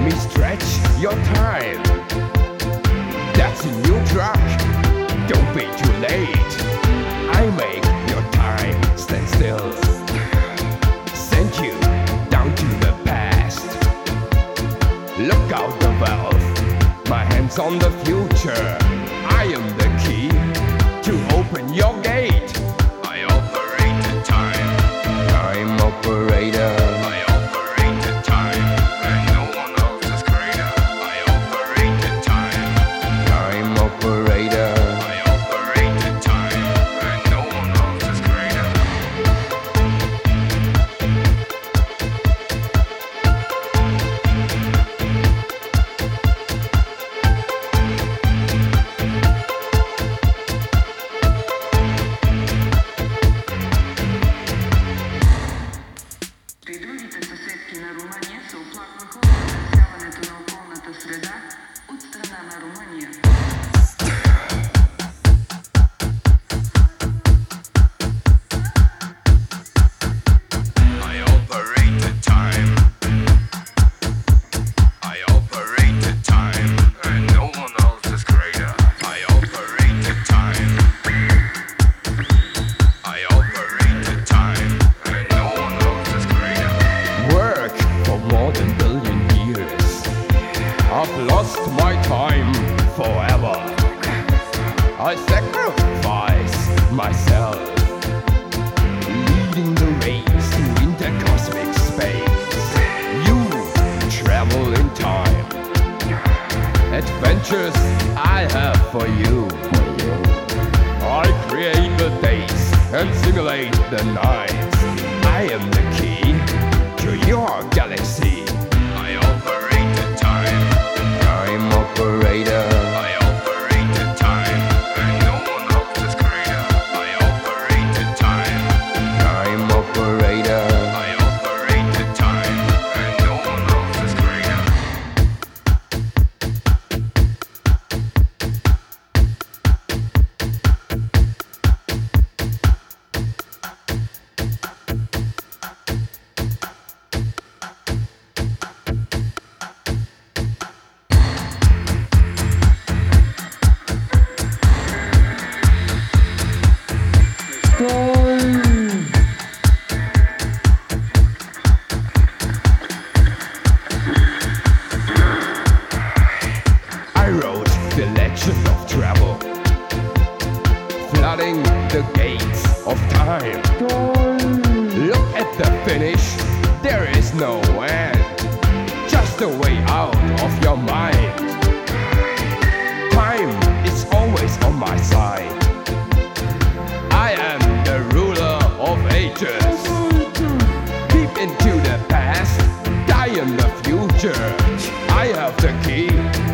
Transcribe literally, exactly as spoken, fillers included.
me stretch your time. That's a new track, don't be too late. I make your time stand still. Send you down to the past. Look out the valve, my hands on the future. I am the key to open your gate. I operate the time. Time operator. I operate the time, and no one else is greater. I operate the time. Time operator. I operate the time, and no one else is greater. Придвиньте сусідки на Румунії, соплак виходить, сяване тунел-комната среда, от страна на Румунія. I operate the time. I operate the time, and no one else is greater. I operate the time. I operate the time, and no one else is greater. Work for more than billion years. I've lost my time forever. I sacrifice myself, leading the race to intercosmic space. You travel in time. Adventures I have for you. I create the days and simulate the nights. I am the key to your galaxy. I operate the time. Time operator. I operate the time, and no one else is greater. I operate the time. Time operator. I operate the time, and no one else is greater. I wrote the legend of travel, flooding the gates of time. Look at the finish, there is no end, just a way out of your mind. Time is always on my side. I am the ruler of ages. Peep into the past, die in the future. I have the key